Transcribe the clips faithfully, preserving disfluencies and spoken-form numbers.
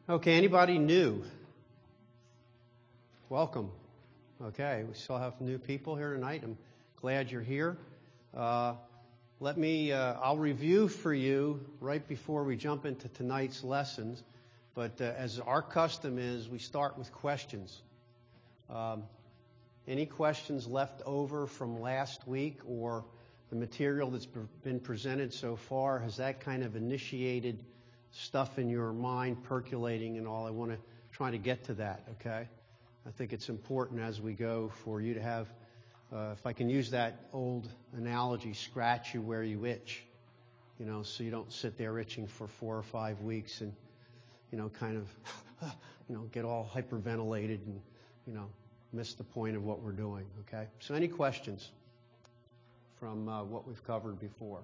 Okay, anybody new? Welcome. Okay, we still have new people here tonight. I'm glad you're here. Uh, let me, uh, I'll review for you right before we jump into tonight's lessons. But uh, as our custom is, we start with questions. Um, any questions left over from last week or the material that's been presented so far, has that kind of initiated stuff in your mind percolating and all? I want to try to get to that, okay? I think it's important as we go for you to have, uh, if I can use that old analogy, scratch you where you itch, you know, so you don't sit there itching for four or five weeks and, you know, kind of, you know, get all hyperventilated and, you know, miss the point of what we're doing, okay? So any questions from uh, what we've covered before?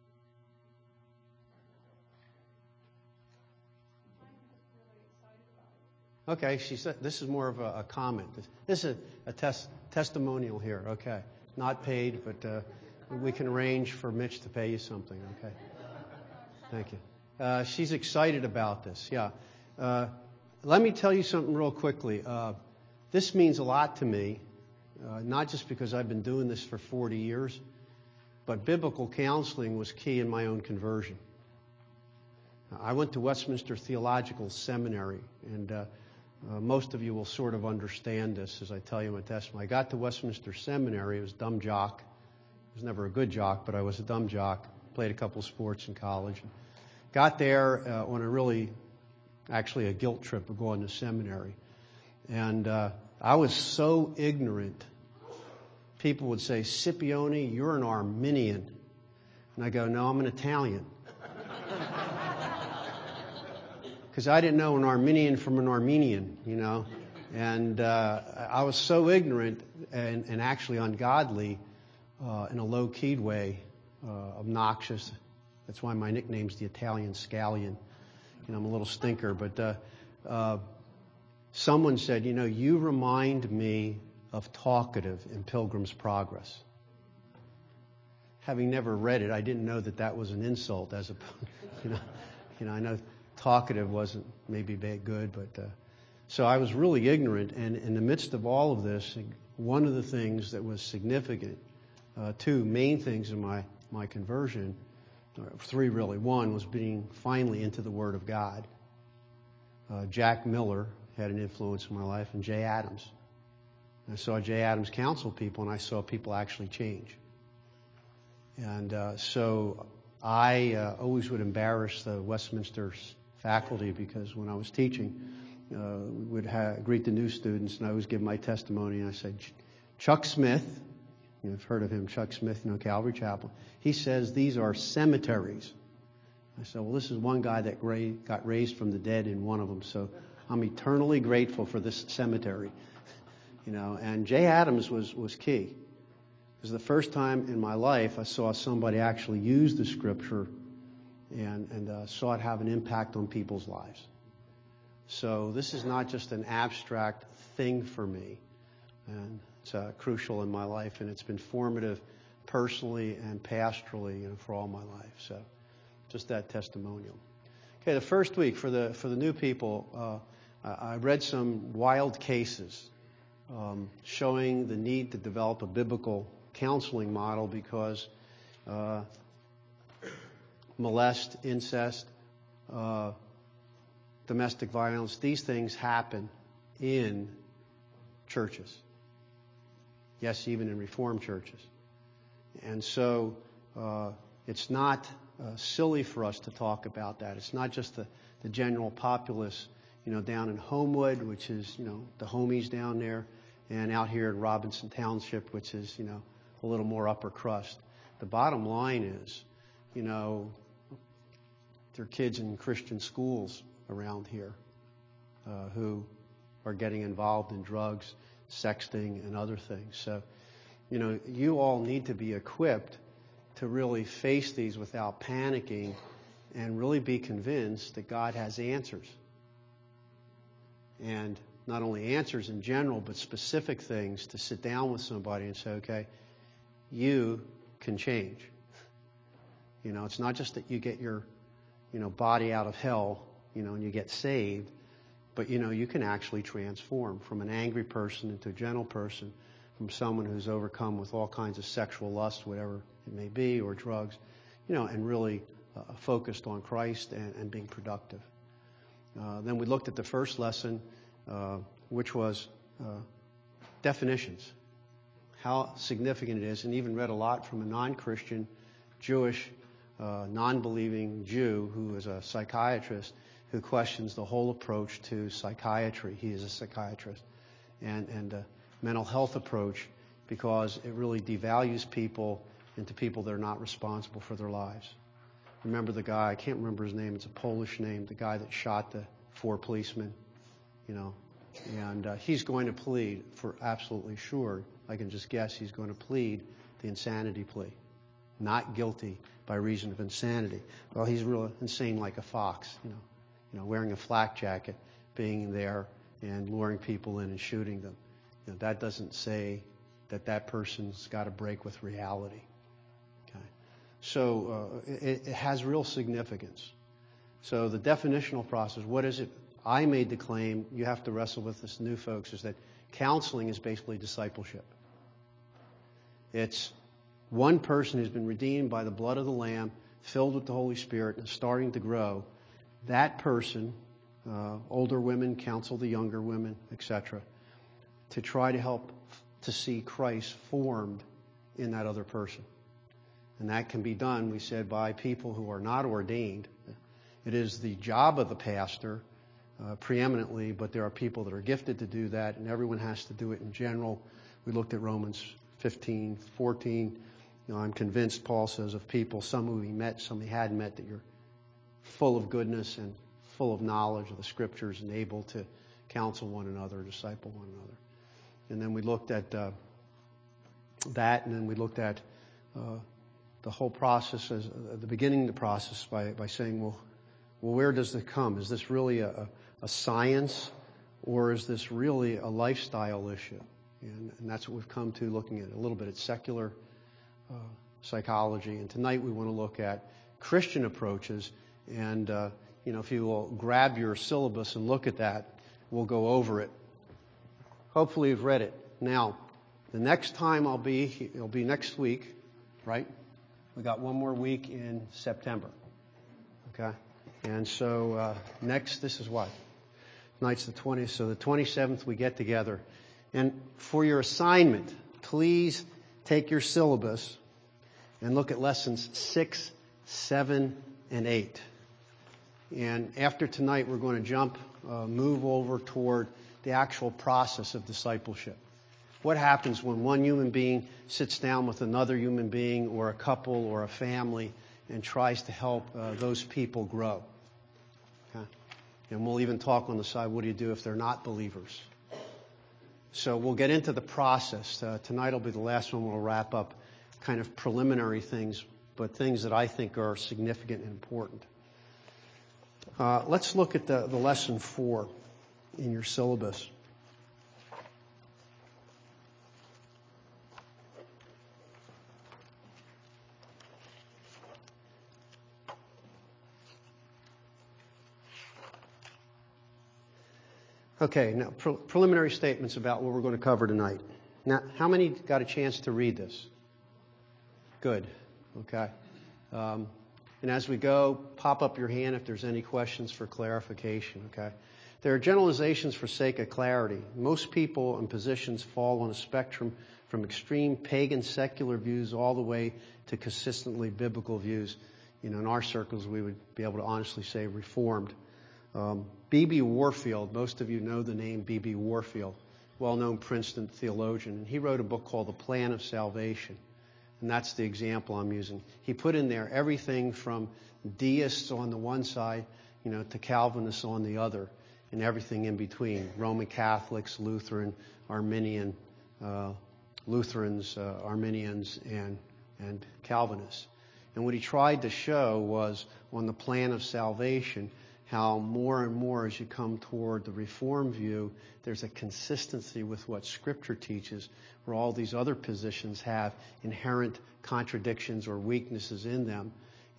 Okay, she said this is more of a, a comment. This is a, a tes- testimonial here. Okay, not paid, but uh, we can arrange for Mitch to pay you something. Okay, thank you. Uh, she's excited about this. Yeah. Uh, let me tell you something real quickly. Uh, this means a lot to me, uh, not just because I've been doing this for forty years, but biblical counseling was key in my own conversion. I went to Westminster Theological Seminary, and uh, Uh, most of you will sort of understand this as I tell you my testimony. I got to Westminster Seminary. I was a dumb jock. I was never a good jock, but I was a dumb jock. Played a couple sports in college. Got there uh, on a really, actually a guilt trip of going to seminary. And uh, I was so ignorant. People would say, Scipione, you're an Arminian. And I go, no, I'm an Italian. Because I didn't know an Arminian from an Armenian, you know. And uh, I was so ignorant and, and actually ungodly uh, in a low-keyed way, uh, obnoxious. That's why my nickname's the Italian Scallion. You know, I'm a little stinker. But uh, uh, someone said, you know, you remind me of Talkative in Pilgrim's Progress. Having never read it, I didn't know that that was an insult. As a, you know, you know, I know Talkative wasn't maybe that good, but uh, so I was really ignorant. And in the midst of all of this, one of the things that was significant, uh, two main things in my my conversion, or three really. One was being finally into the Word of God. Uh, Jack Miller had an influence in my life, and Jay Adams. I saw Jay Adams counsel people, and I saw people actually change. And uh, so I uh, always would embarrass the Westminster faculty because when I was teaching, uh, we would ha- greet the new students, and I always give my testimony. And I said, Chuck Smith, you've heard of him, Chuck Smith, you know, Calvary Chapel. He says these are cemeteries. I said, well, this is one guy that gra- got raised from the dead in one of them, so I'm eternally grateful for this cemetery, you know. And Jay Adams was was key. It was the first time in my life I saw somebody actually use the Scripture and, and uh, saw it have an impact on people's lives. So this is not just an abstract thing for me. And it's uh, crucial in my life, and it's been formative personally and pastorally, you know, for all my life. So just that testimonial. Okay, the first week for the for the new people, uh, I read some wild cases um, showing the need to develop a biblical counseling model because uh, molest, incest, uh, domestic violence, these things happen in churches. Yes, even in Reformed churches. And so uh, it's not uh, silly for us to talk about that. It's not just the, the general populace, you know, down in Homewood, which is, you know, the homies down there, and out here in Robinson Township, which is, you know, a little more upper crust. The bottom line is, you know, there are kids in Christian schools around here uh, who are getting involved in drugs, sexting, and other things. So, you know, you all need to be equipped to really face these without panicking and really be convinced that God has answers. And not only answers in general, but specific things to sit down with somebody and say, okay, you can change. You know, it's not just that you get your, you know, body out of hell, you know, and you get saved, But, you know, you can actually transform from an angry person into a gentle person, from someone who's overcome with all kinds of sexual lust, whatever it may be, or drugs, you know, and really uh, focused on Christ and, and being productive. Uh, then we looked at the first lesson, uh, which was uh, definitions, how significant it is, and even read a lot from a non-Christian, Jewish, uh, non-believing Jew who is a psychiatrist who questions the whole approach to psychiatry. He is a psychiatrist. And, and a mental health approach, because it really devalues people into people that are not responsible for their lives. Remember the guy, I can't remember his name, it's a Polish name, the guy that shot the four policemen, you know, and uh, he's going to plead for absolutely sure, I can just guess he's going to plead the insanity plea. Not guilty by reason of insanity. Well, he's real insane like a fox, you know, you know, wearing a flak jacket, being there and luring people in and shooting them. You know, that doesn't say that that person's got to break with reality. Okay, so uh, it, it has real significance. So the definitional process, what is it? I made the claim, you have to wrestle with this new folks, is that counseling is basically discipleship. It's one person who's been redeemed by the blood of the Lamb, filled with the Holy Spirit, and starting to grow. That person, uh, older women counsel the younger women, et cetera, to try to help to see Christ formed in that other person. And that can be done, we said, by people who are not ordained. It is the job of the pastor uh, preeminently, but there are people that are gifted to do that, and everyone has to do it in general. We looked at Romans fifteen, fourteen. You know, I'm convinced, Paul says, of people, some who he met, some he hadn't met, that you're full of goodness and full of knowledge of the Scriptures and able to counsel one another, disciple one another. And then we looked at uh, that, and then we looked at uh, the whole process, as uh, the beginning of the process, by, by saying, well, well, where does it come? Is this really a, a science, or is this really a lifestyle issue? And, and that's what we've come to, looking at a little bit at secular uh, psychology. And tonight we want to look at Christian approaches. And, uh, you know, if you will grab your syllabus and look at that, we'll go over it. Hopefully you've read it. Now, the next time I'll be, it'll be next week, right? We got one more week in September. Okay? And so uh, next, this is what? Tonight's the twentieth, so the twenty-seventh we get together. And for your assignment, please take your syllabus and look at lessons six, seven, and eight. And after tonight, we're going to jump, uh, move over toward the actual process of discipleship. What happens when one human being sits down with another human being, or a couple, or a family, and tries to help uh, those people grow? Okay? And we'll even talk on the side, what do you do if they're not believers? So we'll get into the process. Uh, tonight will be the last one. We'll wrap up kind of preliminary things, but things that I think are significant and important. Uh, let's look at the, the lesson four in your syllabus. Okay, now pre- preliminary statements about what we're going to cover tonight. Now, how many got a chance to read this? Good. Okay. Um, and as we go, pop up your hand if there's any questions for clarification. Okay. There are generalizations for sake of clarity. Most people and positions fall on a spectrum from extreme pagan secular views all the way to consistently biblical views. You know, in our circles, we would be able to honestly say Reformed. Um, B B Warfield, most of you know the name B B Warfield, well-known Princeton theologian, and he wrote a book called The Plan of Salvation, and that's the example I'm using. He put in there everything from deists on the one side, you know, to Calvinists on the other, and everything in between, Roman Catholics, Lutheran, Arminian, uh, Lutherans, uh, Arminians, and, and Calvinists. And what he tried to show was, on the plan of salvation, how more and more as you come toward the Reformed view, there's a consistency with what Scripture teaches, where all these other positions have inherent contradictions or weaknesses in them.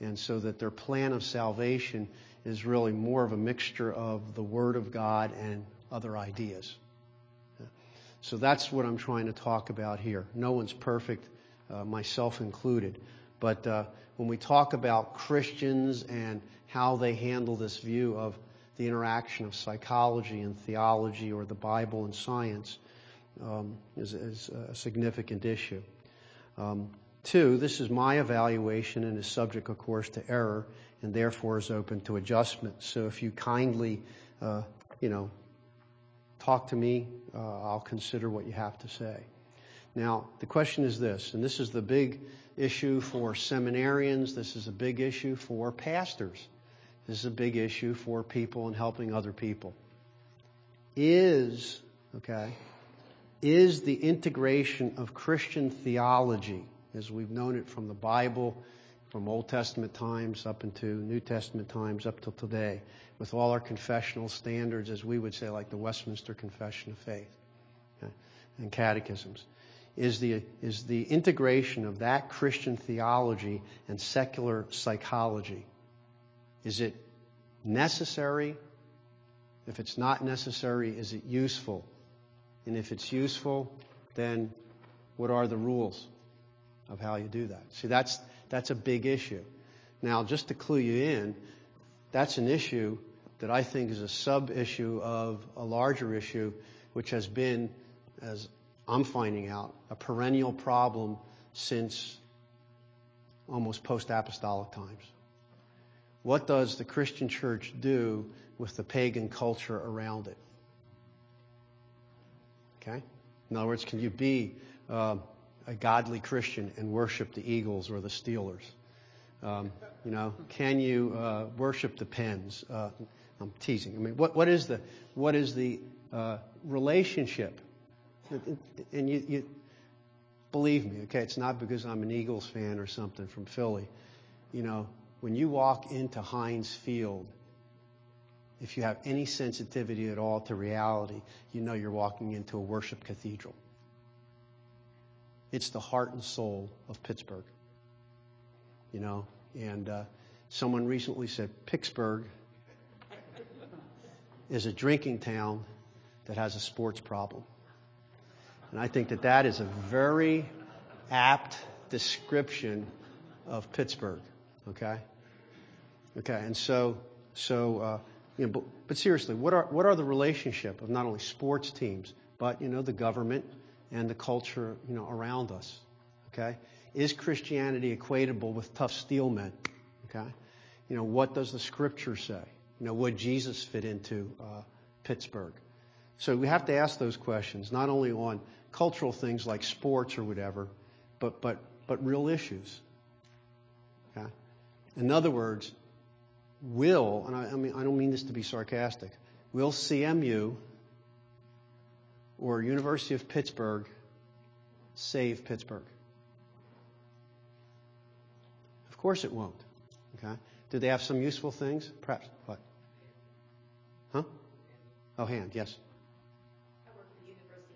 And so that their plan of salvation is really more of a mixture of the Word of God and other ideas. So that's what I'm trying to talk about here. No one's perfect, uh, myself included. But uh, when we talk about Christians and how they handle this view of the interaction of psychology and theology, or the Bible and science, um, is, is a significant issue. Um, two, this is my evaluation and is subject, of course, to error, and therefore is open to adjustment. So if you kindly, uh, you know, talk to me, uh, I'll consider what you have to say. Now, the question is this, and this is the big issue for seminarians. This is a big issue for pastors. This is a big issue for people and helping other people. Is, okay, is the integration of Christian theology, as we've known it from the Bible, from Old Testament times up into New Testament times up till today, with all our confessional standards, as we would say, like the Westminster Confession of Faith, okay, and catechisms, is the, is the integration of that Christian theology and secular psychology. Is it necessary? If it's not necessary, is it useful? And if it's useful, then what are the rules of how you do that? See, that's that's a big issue. Now, just to clue you in, that's an issue that I think is a sub-issue of a larger issue, which has been, as I'm finding out, a perennial problem since almost post-apostolic times. What does the Christian church do with the pagan culture around it? Okay? In other words, can you be uh, a godly Christian and worship the Eagles or the Steelers? Um, you know, can you uh, worship the Pens? Uh, I'm teasing. I mean, what what is the what is the uh, relationship? And you, you believe me, okay? It's not because I'm an Eagles fan or something from Philly. You know, when you walk into Heinz Field, if you have any sensitivity at all to reality, you know you're walking into a worship cathedral. It's the heart and soul of Pittsburgh. You know, and uh, someone recently said Pittsburgh is a drinking town that has a sports problem. And I think that that is a very apt description of Pittsburgh. Okay? Okay, and so, so uh, you know, but, but seriously, what are what are the relationship of not only sports teams, but, you know, the government and the culture, you know, around us? Okay? Is Christianity equatable with tough steel men? Okay? You know, what does the Scripture say? You know, would Jesus fit into uh, Pittsburgh? So we have to ask those questions, not only on cultural things like sports or whatever, but but but real issues. Okay? In other words, will, and I, I mean I don't mean this to be sarcastic, will C M U or University of Pittsburgh save Pittsburgh? Of course it won't. Okay? Do they have some useful things? Perhaps. What? Huh? Oh, hand, yes. I work for the University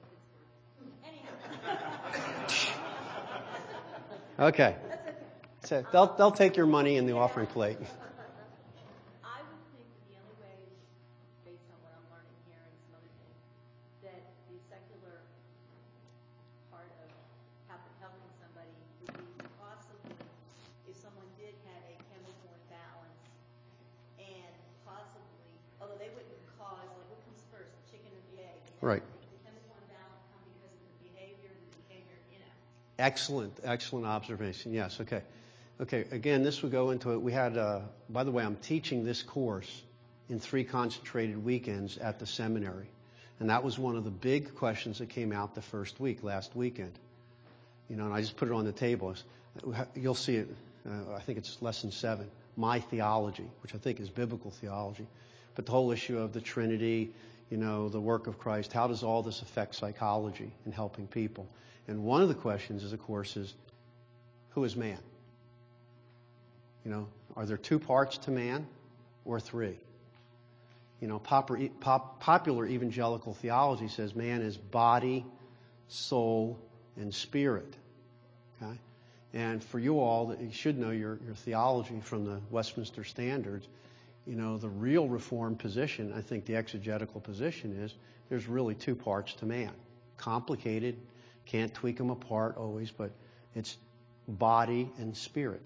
of Pittsburgh. Anyhow. Okay. That's okay. So they'll they'll take your money in the offering plate. I would think that the only way, based on what I'm learning here and some other things, that the secular part of helping somebody would be possibly if someone did have a chemical imbalance, and possibly, although they wouldn't cause, like, what comes first, the chicken or the egg? Right. The chemical imbalance come because of the behavior, and the behavior, you know. Excellent, excellent observation. Yes, okay. Okay, again, this would go into it. We had, uh, by the way, I'm teaching this course in three concentrated weekends at the seminary. And that was one of the big questions that came out the first week, last weekend. You know, and I just put it on the table. You'll see it, uh, I think it's lesson seven, my theology, which I think is biblical theology. But the whole issue of the Trinity, you know, the work of Christ, how does all this affect psychology in helping people? And one of the questions is, of course, is who is man? You know, are there two parts to man or three? You know, popular, pop, popular evangelical theology says man is body, soul, and spirit. Okay? And for you all, that you should know your, your theology from the Westminster Standards. You know, the real Reformed position, I think the exegetical position is, there's really two parts to man. Complicated, can't tweak them apart always, but it's body and spirit.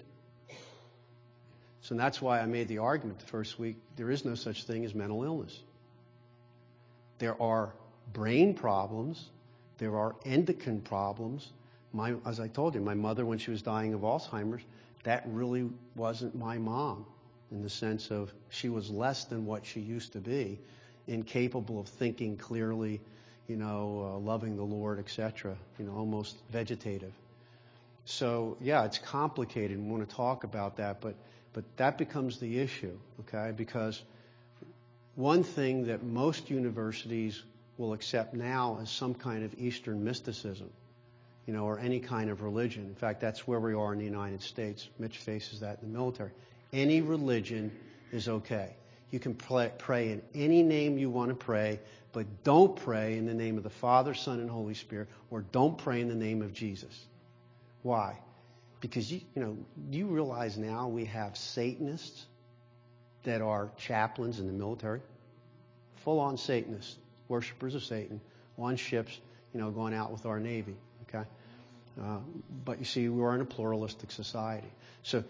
So that's why I made the argument the first week, there is no such thing as mental illness. There are brain problems, there are endocrine problems. My, as I told you, my mother, when she was dying of Alzheimer's, that really wasn't my mom, in the sense of she was less than what she used to be, incapable of thinking clearly, you know, uh, loving the Lord, et cetera, you know, almost vegetative. So, yeah, it's complicated, and we want to talk about that, but, but that becomes the issue, okay? Because one thing that most universities will accept now is some kind of Eastern mysticism, you know, or any kind of religion. In fact, that's where we are in the United States. Mitch faces that in the military. Any religion is okay. You can pray, pray in any name you want to pray, but don't pray in the name of the Father, Son, and Holy Spirit, or don't pray in the name of Jesus. Why? Because, you, you know, you realize now we have Satanists that are chaplains in the military, full-on Satanists, worshipers of Satan, on ships, you know, going out with our Navy, okay? Uh, but you see, we are in a pluralistic society. So,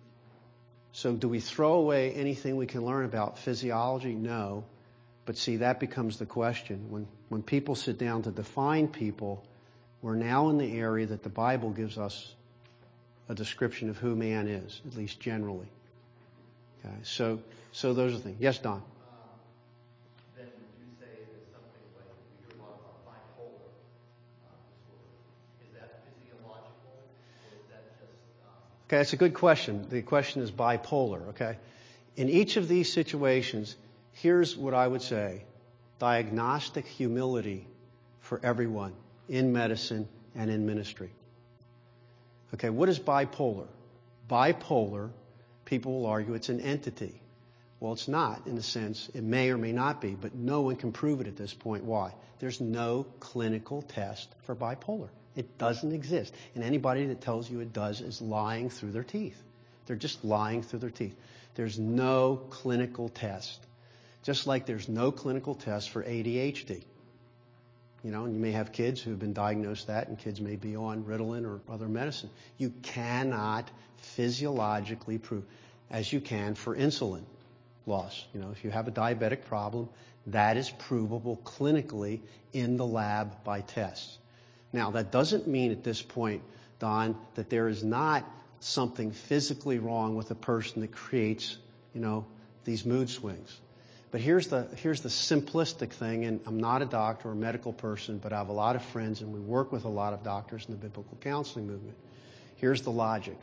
so do we throw away anything we can learn about physiology? No. But see, that becomes the question. When, when people sit down to define people, we're now in the area that the Bible gives us a description of who man is, at least generally. Okay, so, so those are the things. Yes, Don? Um, then would you say that something like, we hear a lot about bipolar uh, disorder. Is that physiological, or is that just... Um... Okay, that's a good question. The question is bipolar, okay? In each of these situations, here's what I would say. Diagnostic humility for everyone in medicine and in ministry. Okay, what is bipolar? Bipolar, people will argue it's an entity. Well, it's not, in a sense. It may or may not be, but no one can prove it at this point. Why? There's no clinical test for bipolar. It doesn't exist. And anybody that tells you it does is lying through their teeth. They're just lying through their teeth. There's no clinical test. Just like there's no clinical test for A D H D. You know, and you may have kids who have been diagnosed that, and kids may be on Ritalin or other medicine. You cannot physiologically prove, as you can for insulin loss. You know, if you have a diabetic problem, that is provable clinically in the lab by tests. Now, that doesn't mean at this point, Don, that there is not something physically wrong with a person that creates, you know, these mood swings. But here's the here's the simplistic thing, and I'm not a doctor or a medical person, but I have a lot of friends, and we work with a lot of doctors in the biblical counseling movement. Here's the logic.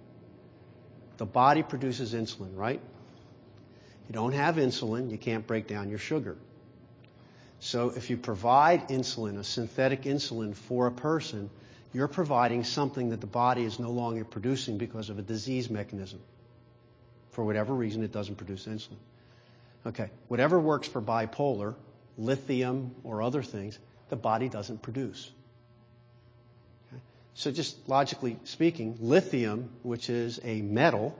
The body produces insulin, right? You don't have insulin, you can't break down your sugar. So if you provide insulin, a synthetic insulin for a person, you're providing something that the body is no longer producing because of a disease mechanism. For whatever reason, it doesn't produce insulin. Okay, whatever works for bipolar, lithium or other things, the body doesn't produce. Okay? So just logically speaking, lithium, which is a metal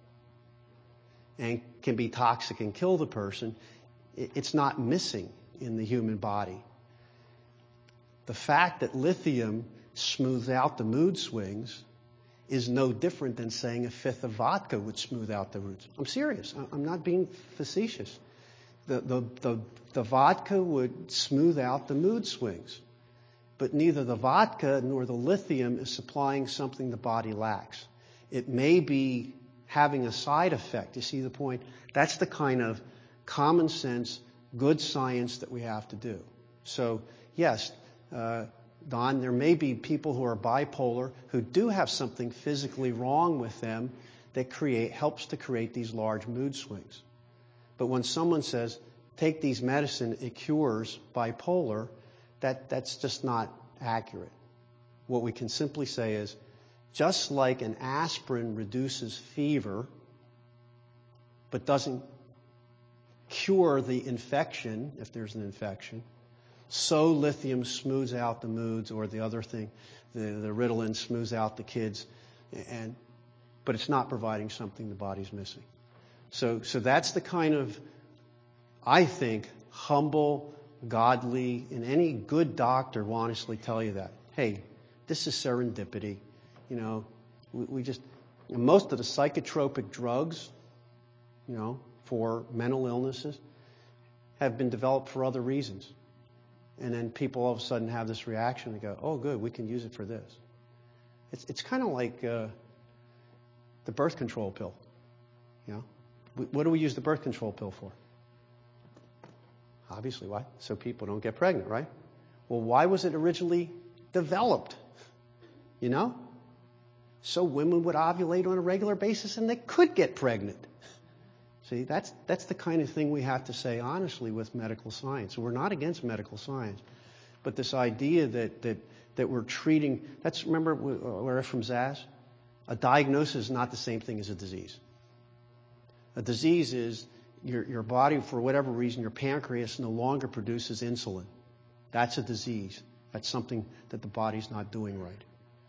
and can be toxic and kill the person, it's not missing in the human body. The fact that lithium smooths out the mood swings is no different than saying a fifth of vodka would smooth out the moods. I'm serious. I'm not being facetious. The, the, the, the vodka would smooth out the mood swings. But neither the vodka nor the lithium is supplying something the body lacks. It may be having a side effect. You see the point? That's the kind of common sense, good science that we have to do. So, yes, uh, Don, there may be people who are bipolar who do have something physically wrong with them that create helps to create these large mood swings. But when someone says, take these medicine, it cures bipolar, that, that's just not accurate. What we can simply say is, just like an aspirin reduces fever, but doesn't cure the infection, if there's an infection, so lithium smooths out the moods, or the other thing, the, the Ritalin smooths out the kids' and but it's not providing something the body's missing. So, so that's the kind of, I think, humble, godly, and any good doctor will honestly tell you that. Hey, this is serendipity. You know, we, we just, most of the psychotropic drugs, you know, for mental illnesses have been developed for other reasons. And then people all of a sudden have this reaction and go, oh, good, we can use it for this. It's, it's kind of like uh, the birth control pill, you know. What do we use the birth control pill for? Obviously, why? So people don't get pregnant, right? Well, why was it originally developed? You know? So women would ovulate on a regular basis and they could get pregnant. See, that's that's the kind of thing we have to say honestly with medical science. We're not against medical science. But this idea that that, that we're treating, that's, remember where from Zaz? A diagnosis is not the same thing as a disease. A disease is your, your body, for whatever reason, your pancreas no longer produces insulin. That's a disease. That's something that the body's not doing right.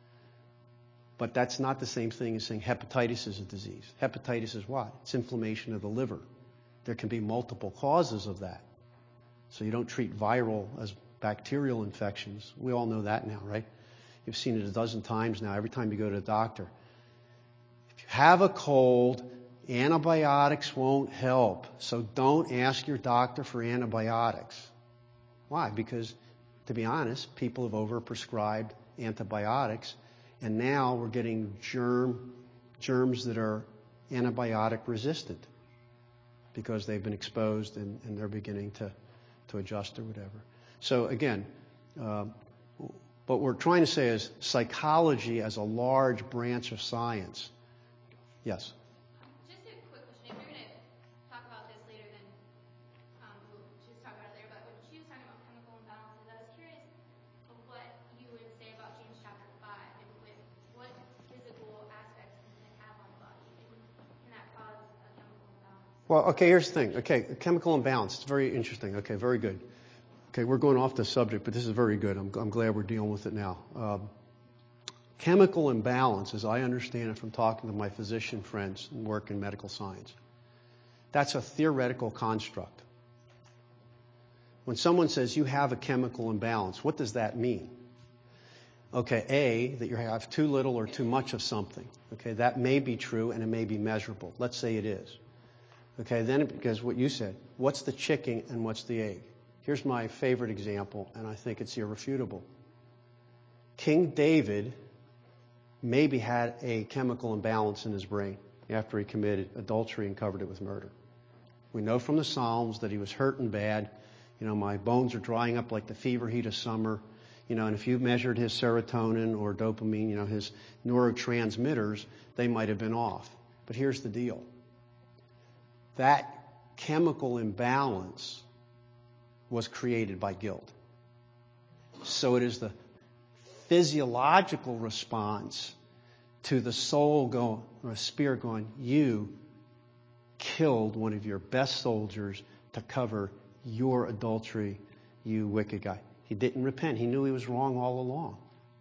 But that's not the same thing as saying hepatitis is a disease. Hepatitis is what? It's inflammation of the liver. There can be multiple causes of that. So you don't treat viral as bacterial infections. We all know that now, right? You've seen it a dozen times now, every time you go to the doctor. If you have a cold, antibiotics won't help. So don't ask your doctor for antibiotics. Why? Because, to be honest, people have overprescribed antibiotics, and now we're getting germ germs that are antibiotic resistant because they've been exposed and, and they're beginning to, to adjust or whatever. So again, uh, what we're trying to say is psychology as a large branch of science. Yes? Just a quick question. If you're going to talk about this later, then um, we'll just talk about it later. But when she was talking about chemical imbalances, I was curious of what you would say about James chapter five and with what physical aspects can it have on the body? Can that cause a chemical imbalance? Well, okay, here's the thing. Okay, chemical imbalance. It's very interesting. Okay, very good. Okay, we're going off the subject, but this is very good. I'm, I'm glad we're dealing with it now. Um, chemical imbalance, as I understand it from talking to my physician friends and work in medical science, that's a theoretical construct. When someone says you have a chemical imbalance, what does that mean? Okay, A, that you have too little or too much of something. Okay, that may be true and it may be measurable. Let's say it is. Okay, then it goes what you said. What's the chicken and what's the egg? Here's my favorite example, and I think it's irrefutable. King David maybe had a chemical imbalance in his brain after he committed adultery and covered it with murder. We know from the Psalms that he was hurting bad. You know, my bones are drying up like the fever heat of summer. You know, and if you measured his serotonin or dopamine, you know, his neurotransmitters, they might have been off. But here's the deal. That chemical imbalance was created by guilt. So it is the physiological response to the soul going, or a spirit going, you killed one of your best soldiers to cover your adultery, you wicked guy. He didn't repent. He knew he was wrong all along.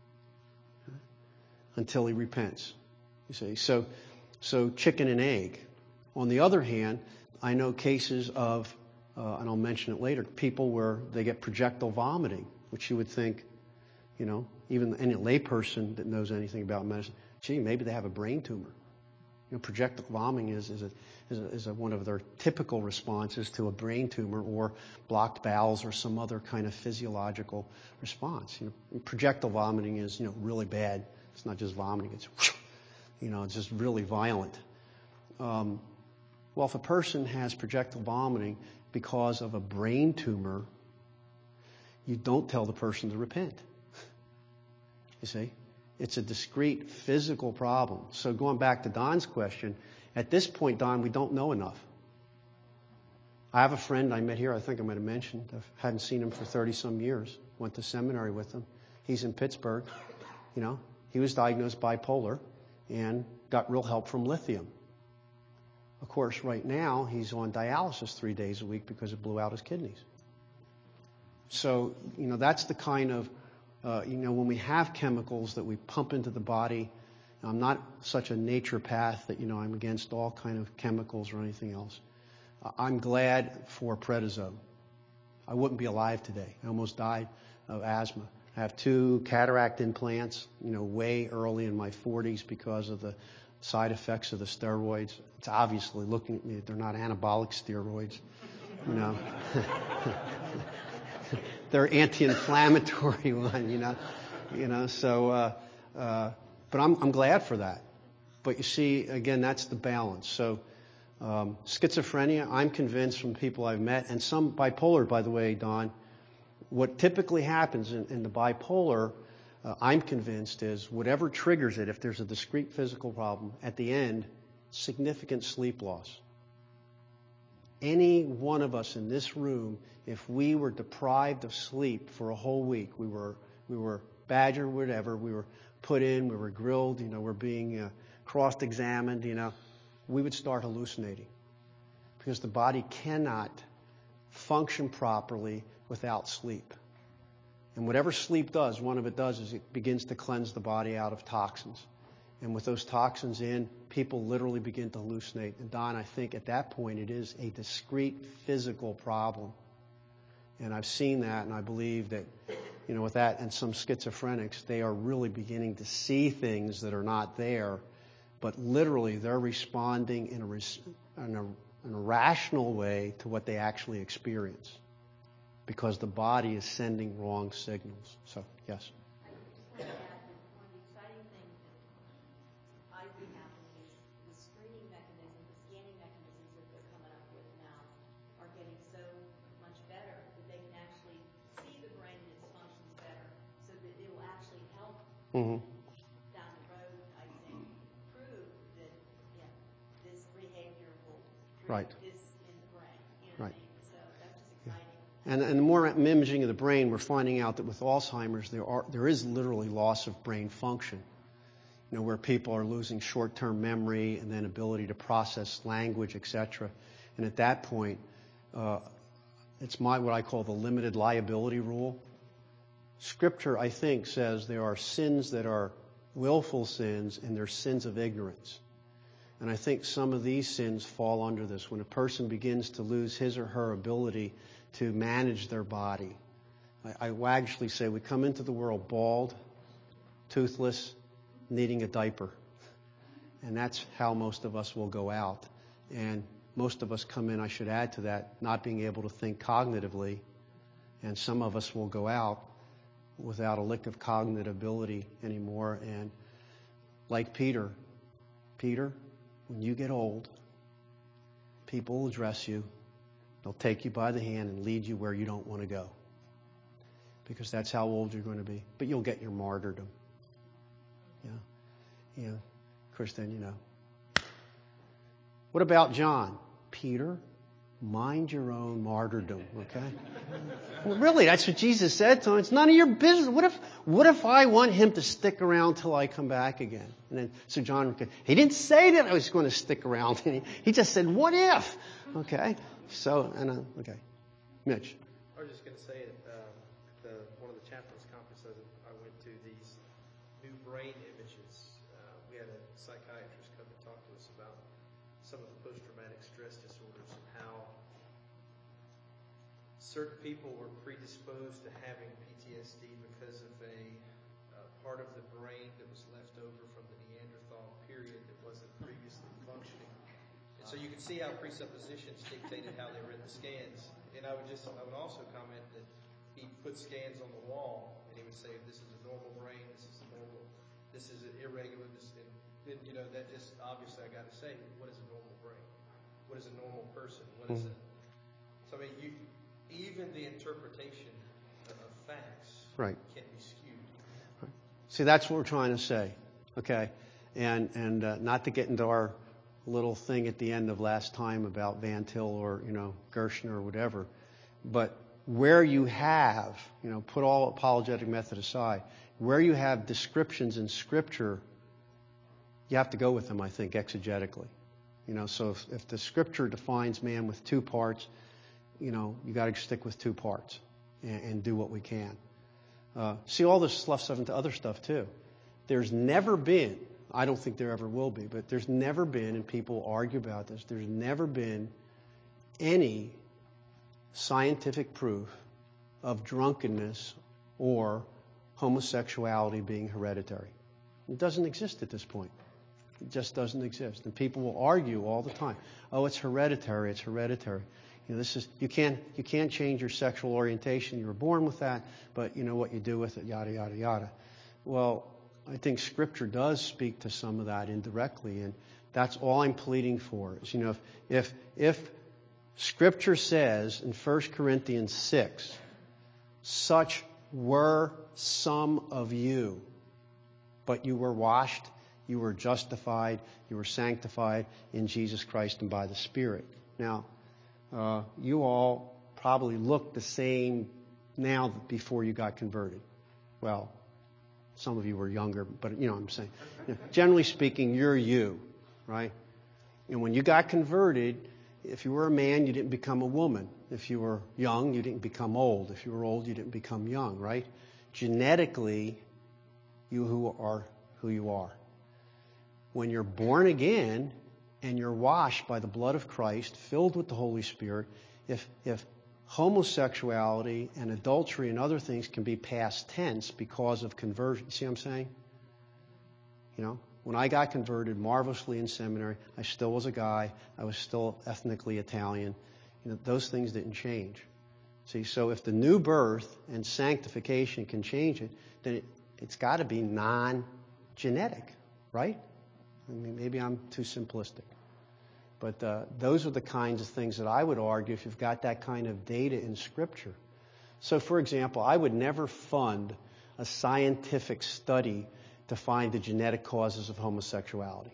Until he repents. You see, so so chicken and egg. On the other hand, I know cases of Uh, and I'll mention it later, people where they get projectile vomiting, which you would think, you know, even any layperson that knows anything about medicine, gee, maybe they have a brain tumor. You know, projectile vomiting is, is, a, is, a, is a, one of their typical responses to a brain tumor or blocked bowels or some other kind of physiological response. You know, projectile vomiting is, you know, really bad. It's not just vomiting, it's, you know, it's just really violent. Um, well, if a person has projectile vomiting because of a brain tumor, you don't tell the person to repent. You see? It's a discrete physical problem. So going back to Don's question, at this point, Don, we don't know enough. I have a friend I met here, I think I might have mentioned. I hadn't seen him for thirty-some years. Went to seminary with him. He's in Pittsburgh. You know, he was diagnosed bipolar and got real help from lithium. Of course, right now, he's on dialysis three days a week because it blew out his kidneys. So, you know, that's the kind of, uh, you know, when we have chemicals that we pump into the body I'm not such a naturopath that, you know, I'm against all kind of chemicals or anything else. I'm glad for prednisone. I wouldn't be alive today. I almost died of asthma. I have two cataract implants, you know, way early in my forties because of the side effects of the steroids. It's obviously, looking at me, they're not anabolic steroids, you know. They're anti-inflammatory one, you know. You know, so, uh, uh, but I'm, I'm glad for that. But you see, again, that's the balance. So, um, schizophrenia, I'm convinced from people I've met, and some bipolar, by the way, Don, what typically happens in, in the bipolar, uh, I'm convinced, is whatever triggers it, if there's a discrete physical problem, at the end, significant sleep loss. Any one of us in this room, if we were deprived of sleep for a whole week, we were we were badgered, whatever, we were put in, we were grilled, you know, we're being uh, cross-examined, you know, we would start hallucinating because the body cannot function properly without sleep. And whatever sleep does, one of it does is it begins to cleanse the body out of toxins. And with those toxins in, people literally begin to hallucinate. And Don, I think at that point it is a discrete physical problem. And I've seen that, and I believe that, you know, with that and some schizophrenics, they are really beginning to see things that are not there, but literally they're responding in a, res- in a, in a rational way to what they actually experience because the body is sending wrong signals. So, yes. I just want to add that one of the exciting things that I see happening is the screening mechanisms, the scanning mechanisms that they're coming up with now are getting so much better that they can actually see the brain and its functions better so that it will actually help Mm-hmm. down the road, I think, prove that, yeah, this behavior will Right. create this in the brain. You know Right. what I mean? So that's just exciting. And, and the more imaging of the brain, we're finding out that with Alzheimer's, there are there is literally loss of brain function. You know, where people are losing short-term memory and then ability to process language, et cetera. And at that point, uh, it's my what I call the limited liability rule. Scripture, I think, says there are sins that are willful sins and there are sins of ignorance. And I think some of these sins fall under this. When a person begins to lose his or her ability to manage their body. I, I will actually say we come into the world bald, toothless, needing a diaper. And that's how most of us will go out. And most of us come in, I should add to that, not being able to think cognitively. And some of us will go out without a lick of cognitive ability anymore. And like Peter, Peter, when you get old, people will address you. They'll take you by the hand and lead you where you don't want to go. Because that's how old you're going to be. But you'll get your martyrdom. Yeah. Yeah. Kristen, you know. What about John? Peter, mind your own martyrdom, okay? Well, really, that's what Jesus said to him. It's none of your business. What if, what if I want him to stick around till I come back again? And then, so John, he didn't say that I was going to stick around. He, he just said, what if? Okay. So, and uh, okay. Mitch. I was just going to say at uh, the, one of the chaplains' conferences I went to, these new brain images. Uh, we had a psychiatrist come and talk to us about some of the post-traumatic stress disorders and how certain people were predisposed to having P T S D because of a uh, part of the brain that was left over from the Neanderthal period that wasn't previously functioning. And so you can see how presuppositions dictated how they were in the scans. And I would just, I would also comment that he put scans on the wall and he would say, this is a normal brain, this is a normal, this is an irregular, this, and then, you know, that just, obviously I got to say, what is a normal brain? What is a normal person? What is Mm-hmm. it? So I mean, you, even the interpretation of, of facts Right. can be skewed. Right. See, that's what we're trying to say, okay? And and uh, not to get into our little thing at the end of last time about Van Til or, you know, Gershner or whatever, but where you have, you know, put all apologetic method aside, where you have descriptions in Scripture, you have to go with them, I think, exegetically. You know, so if, if the Scripture defines man with two parts, you know, you got to stick with two parts and, and do what we can. Uh, see, all this stuff into other stuff too. There's never been I don't think there ever will be, but there's never been, and people argue about this, there's never been any scientific proof of drunkenness or homosexuality being hereditary. It doesn't exist at this point. It just doesn't exist. And people will argue all the time, oh, it's hereditary, it's hereditary. You know, this is you can't you can't change your sexual orientation. You were born with that, but you know what you do with it, yada yada yada. Well, I think Scripture does speak to some of that indirectly, and that's all I'm pleading for. Is, you know, if if if Scripture says in First Corinthians six, such were some of you, but you were washed, you were justified, you were sanctified in Jesus Christ and by the Spirit. Now, uh, you all probably look the same now before you got converted. Well, some of you were younger, but you know what I'm saying. You know, generally speaking, you're you, right? And when you got converted, if you were a man, you didn't become a woman. If you were young, you didn't become old. If you were old, you didn't become young, right? Genetically, you who are who you are. When you're born again and you're washed by the blood of Christ, filled with the Holy Spirit, if if homosexuality and adultery and other things can be past tense because of conversion. See what I'm saying? You know, when I got converted marvelously in seminary, I still was a guy. I was still ethnically Italian. You know, those things didn't change. See, so if the new birth and sanctification can change it, then it, it's got to be non-genetic, right? I mean, maybe I'm too simplistic. But uh, those are the kinds of things that I would argue if you've got that kind of data in Scripture. So, for example, I would never fund a scientific study to find the genetic causes of homosexuality.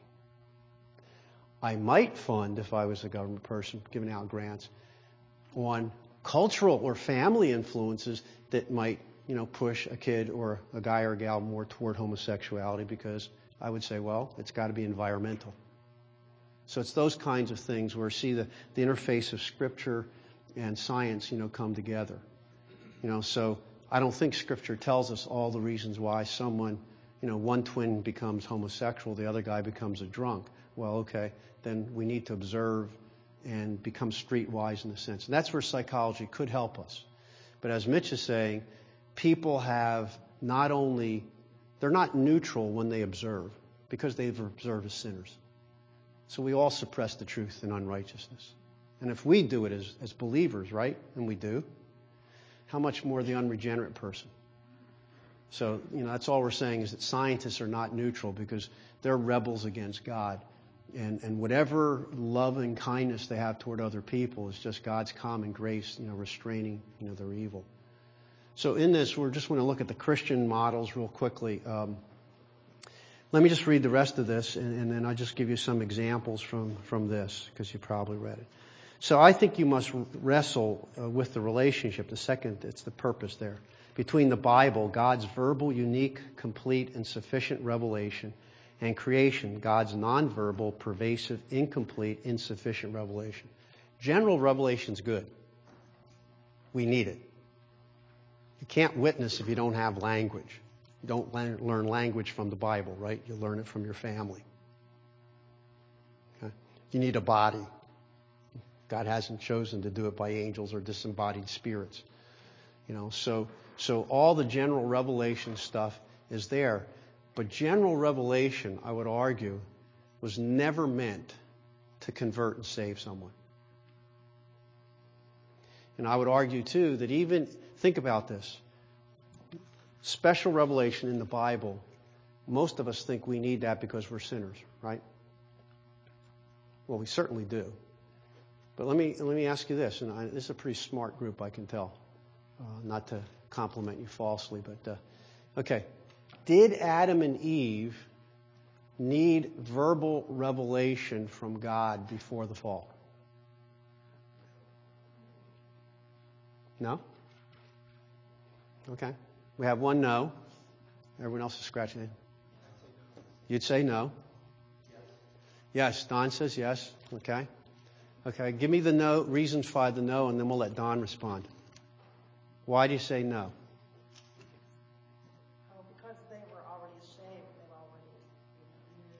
I might fund, if I was a government person giving out grants, on cultural or family influences that might, you know, push a kid or a guy or a gal more toward homosexuality, because I would say, well, it's got to be environmental. So it's those kinds of things where see the, the interface of Scripture and science, you know, come together. You know, so I don't think Scripture tells us all the reasons why someone, you know, one twin becomes homosexual, the other guy becomes a drunk. Well, okay, then we need to observe and become streetwise in a sense. And that's where psychology could help us. But as Mitch is saying, people have not only, they're not neutral when they observe, because they've observed as sinners. So we all suppress the truth in unrighteousness. And if we do it as, as believers, right, and we do, how much more the unregenerate person? So, you know, that's all we're saying is that scientists are not neutral because they're rebels against God. And, and whatever love and kindness they have toward other people is just God's common grace, you know, restraining, you know, their evil. So in this, we're just going to look at the Christian models real quickly. Um, let me just read the rest of this, and, and then I'll just give you some examples from, from this, because you probably read it. So I think you must wrestle uh, with the relationship. The second, it's the purpose there. Between the Bible, God's verbal, unique, complete, and sufficient revelation, and creation, God's nonverbal, pervasive, incomplete, insufficient revelation. General revelation's good. We need it. You can't witness if you don't have language. You don't learn language from the Bible, right? You learn it from your family. Okay? You need a body. God hasn't chosen to do it by angels or disembodied spirits. You know, so so all the general revelation stuff is there. But general revelation, I would argue, was never meant to convert and save someone. And I would argue, too, that even, think about this, special revelation in the Bible, most of us think we need that because we're sinners, right? Well, we certainly do. But let me let me ask you this, and I, this is a pretty smart group, I can tell, uh, not to compliment you falsely, but, uh, okay. Did Adam and Eve need verbal revelation from God before the fall? No? Okay. We have one no. Everyone else is scratching it. You'd say no? Yes. Don says yes. Okay. Okay. Give me the no, reasons why the no, and then we'll let Don respond. Why do you say no? Oh, because they were already saved. They already knew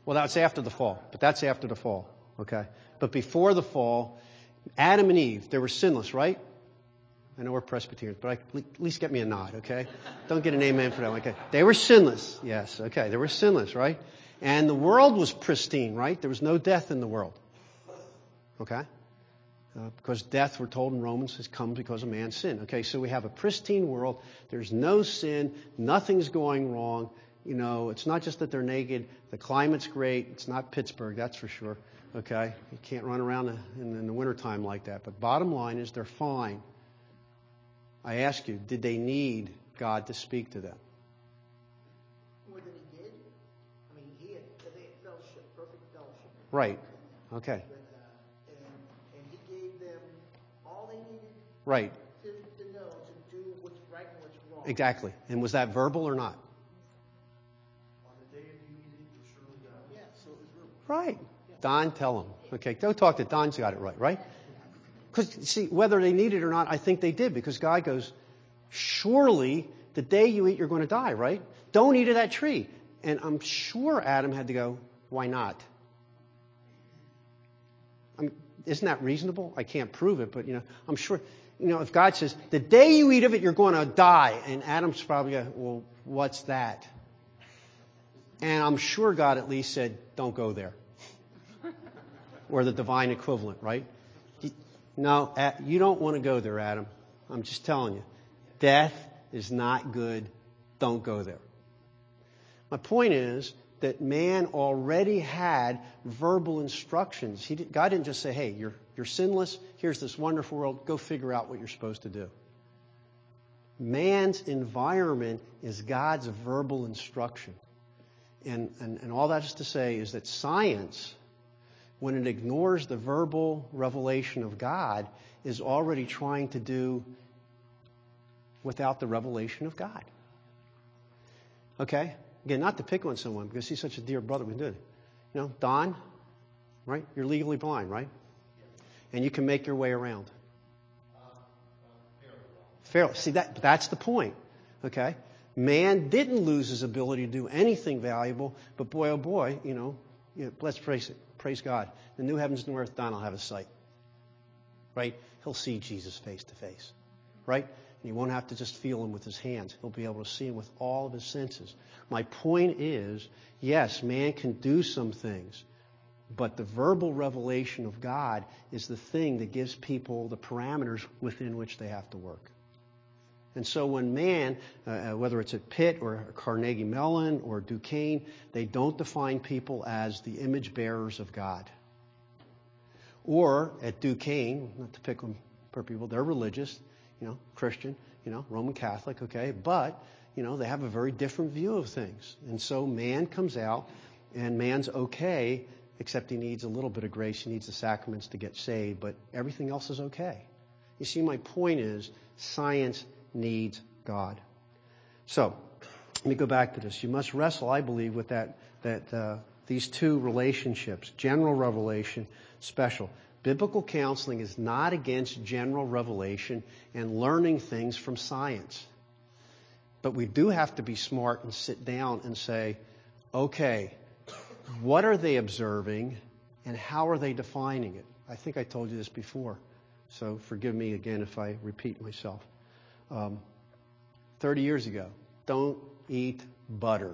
Well, that's after the fall. But that's after the fall. Okay? But before the fall, Adam and Eve, they were sinless, right? I know we're Presbyterians, but I, at least get me a nod, okay? Don't get an amen for that. Okay. They were sinless. Yes, okay. They were sinless, right? And the world was pristine, right? There was no death in the world. Okay? Uh, because death, we're told in Romans, has come because of man's sin. Okay, so we have a pristine world. There's no sin. Nothing's going wrong. You know, it's not just that they're naked. The climate's great. It's not Pittsburgh, that's for sure. Okay? You can't run around in, in the wintertime like that. But bottom line is they're fine. I ask you, did they need God to speak to them? More than he did. I mean, he had, they had fellowship, perfect fellowship. Right. Okay. With, uh, and, and he gave them all they needed Right. to, to know to do what's right and what's wrong. Exactly. And was that verbal or not? On the day of you eating, you surely die. Yeah, so it was real. Right. Don, tell him. Okay, go talk to Don's got it right, right? Because, see, whether they need it or not, I think they did, because God goes, surely the day you eat, you're going to die, right? Don't eat of that tree. And I'm sure Adam had to go, why not? I mean, isn't that reasonable? I can't prove it, but, you know, I'm sure, you know, if God says, the day you eat of it, you're going to die, and Adam's probably going, well, what's that? And I'm sure God at least said, don't go there. Or the divine equivalent, right? No, you don't want to go there, Adam. I'm just telling you. Death is not good. Don't go there. My point is that man already had verbal instructions. He did, God didn't just say, hey, you're, you're sinless. Here's this wonderful world. Go figure out what you're supposed to do. Man's environment is God's verbal instruction. And, and, and all that is to say is that science, when it ignores the verbal revelation of God, is already trying to do without the revelation of God. Okay? Again, not to pick on someone, because he's such a dear brother. We did. You know, Don, right? You're legally blind, right? And you can make your way around. Fairly. See, that that's the point. Okay? Man didn't lose his ability to do anything valuable, but boy, oh boy, you know, you know let's praise it. Praise God. The new heavens and new earth, Don will have a sight. Right? He'll see Jesus face to face. Right? And he won't have to just feel him with his hands. He'll be able to see him with all of his senses. My point is, yes, man can do some things, but the verbal revelation of God is the thing that gives people the parameters within which they have to work. And so when man, uh, whether it's at Pitt or Carnegie Mellon or Duquesne, they don't define people as the image bearers of God. Or at Duquesne, not to pick on poor people, they're religious, you know, Christian, you know, Roman Catholic, okay, but, you know, they have a very different view of things. And so man comes out, and man's okay, except he needs a little bit of grace. He needs the sacraments to get saved, but everything else is okay. You see, my point is, science needs God. So, let me go back to this. You must wrestle, I believe, with that, that uh, these two relationships, general revelation, special. Biblical counseling is not against general revelation and learning things from science. But we do have to be smart and sit down and say, okay, what are they observing and how are they defining it? I think I told you this before, so forgive me again if I repeat myself. Um, thirty years ago, don't eat butter.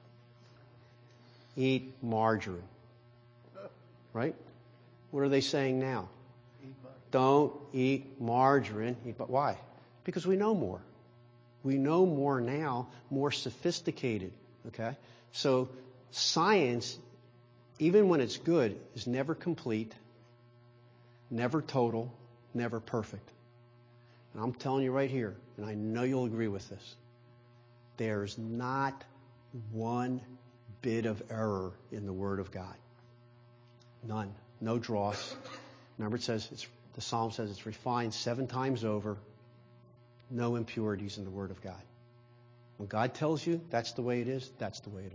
Eat margarine. Right? What are they saying now? Eat butter. Don't eat margarine. Eat, but why? Because we know more. We know more now, more sophisticated. Okay? So science, even when it's good, is never complete, never total, never perfect. And I'm telling you right here, and I know you'll agree with this, there's not one bit of error in the Word of God. None. No dross. Remember, it says, it's, the Psalm says it's refined seven times over. No impurities in the Word of God. When God tells you that's the way it is, that's the way it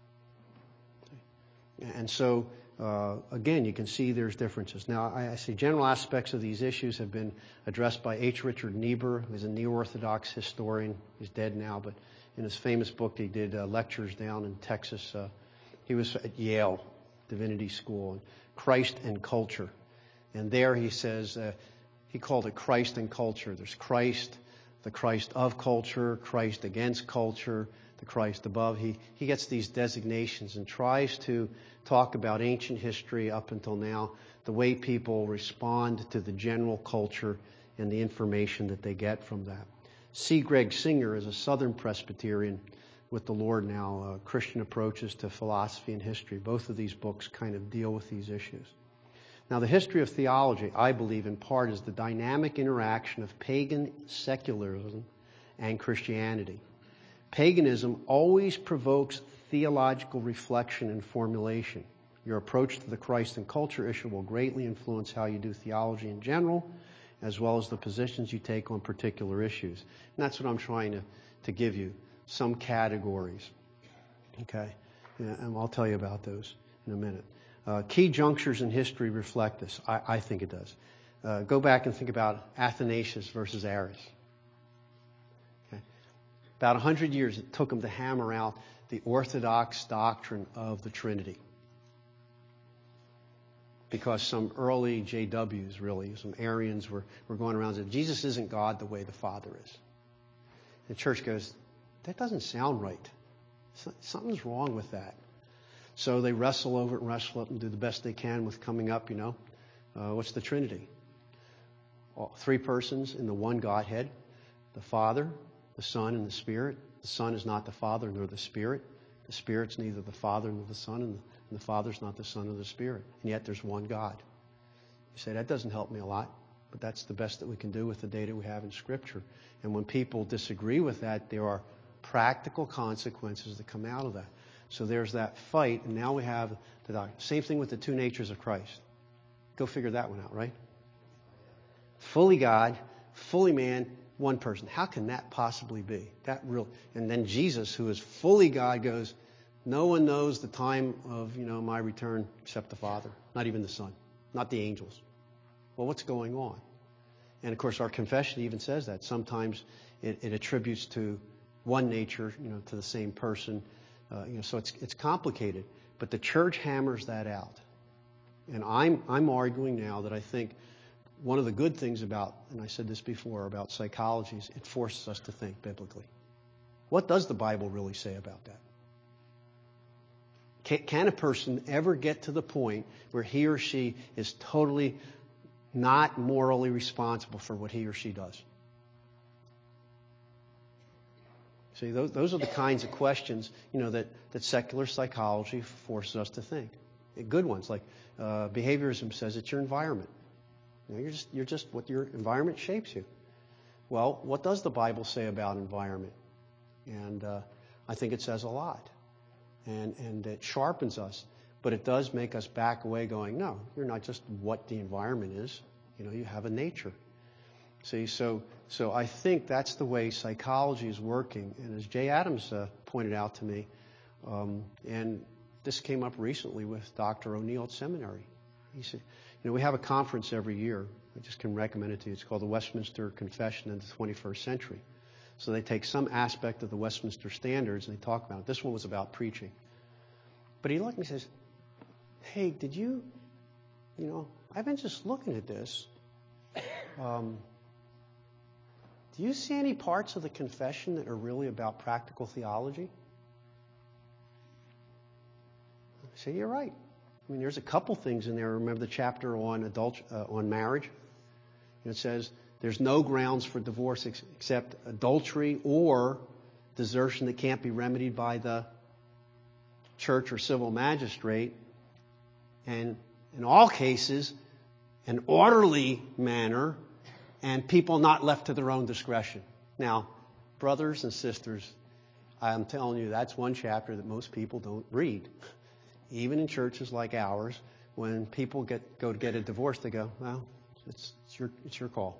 is. And so, uh, again, you can see there's differences. Now, I, I see general aspects of these issues have been addressed by H. Richard Niebuhr, who's a neo-Orthodox historian. He's dead now, but in his famous book, he did uh, lectures down in Texas, uh, He was at Yale Divinity School, and Christ and Culture. And there he says, uh, he called it Christ and Culture. There's Christ, the Christ of culture, Christ against culture, the Christ above. He, he gets these designations and tries to talk about ancient history up until now, the way people respond to the general culture and the information that they get from that. C. Greg Singer is a Southern Presbyterian with the Lord now, uh, Christian Approaches to Philosophy and History. Both of these books kind of deal with these issues. Now, the history of theology, I believe, in part, is the dynamic interaction of pagan secularism and Christianity. Paganism always provokes theological reflection and formulation. Your approach to the Christ and culture issue will greatly influence how you do theology in general, as well as the positions you take on particular issues. And that's what I'm trying to, to give you, some categories. Okay? Yeah, and I'll tell you about those in a minute. Uh, key junctures in history reflect this. I, I think it does. Uh, go back and think about Athanasius versus Arius. Okay? About one hundred years it took them to hammer out the orthodox doctrine of the Trinity. Because some early J Ws, really, some Arians were, were going around and said, Jesus isn't God the way the Father is. The church goes, that doesn't sound right. Something's wrong with that. So they wrestle over it and wrestle it and do the best they can with coming up, you know. Uh, what's the Trinity? All, three persons in the one Godhead. The Father, the Son, and the Spirit. The Son is not the Father nor the Spirit. The Spirit's neither the Father nor the Son, and the, and the Father's not the Son or the Spirit. And yet there's one God. You say, that doesn't help me a lot, but that's the best that we can do with the data we have in Scripture. And when people disagree with that, there are practical consequences that come out of that. So there's that fight, and now we have the doctrine. Same thing with the two natures of Christ. Go figure that one out, right? Fully God, fully man, one person. How can that possibly be? That real. And then Jesus, who is fully God, goes, no one knows the time of, you know, my return except the Father, not even the Son, not the angels. Well, what's going on? And of course, our confession even says that. Sometimes it, it attributes to one nature, you know, to the same person. Uh, you know, so it's it's complicated, but the church hammers that out. And I'm I'm arguing now that I think one of the good things about, and I said this before, about psychology is it forces us to think biblically. What does the Bible really say about that? Can, can a person ever get to the point where he or she is totally not morally responsible for what he or she does? See, those, those are the kinds of questions, you know, that, that secular psychology forces us to think. Good ones, like uh, behaviorism says it's your environment. You know, you're just, you're just what your environment shapes you. Well, what does the Bible say about environment? And uh, I think it says a lot. And, and it sharpens us. But it does make us back away going, no, you're not just what the environment is. You know, you have a nature. See, so so I think that's the way psychology is working. And as Jay Adams uh, pointed out to me, um, and this came up recently with Doctor O'Neill at seminary. He said, you know, we have a conference every year. I just can recommend it to you. It's called the Westminster Confession in the twenty-first Century. So they take some aspect of the Westminster Standards and they talk about it. This one was about preaching. But he looked at me and says, hey, did you, you know, I've been just looking at this. Um, do you see any parts of the confession that are really about practical theology? I say, you're right. I mean, there's a couple things in there. Remember the chapter on adult, uh, on marriage? And it says there's no grounds for divorce ex- except adultery or desertion that can't be remedied by the church or civil magistrate. And in all cases, an orderly manner and people not left to their own discretion. Now, brothers and sisters, I'm telling you, that's one chapter that most people don't read. Even in churches like ours, when people get go to get a divorce, they go, well, it's, it's your it's your call.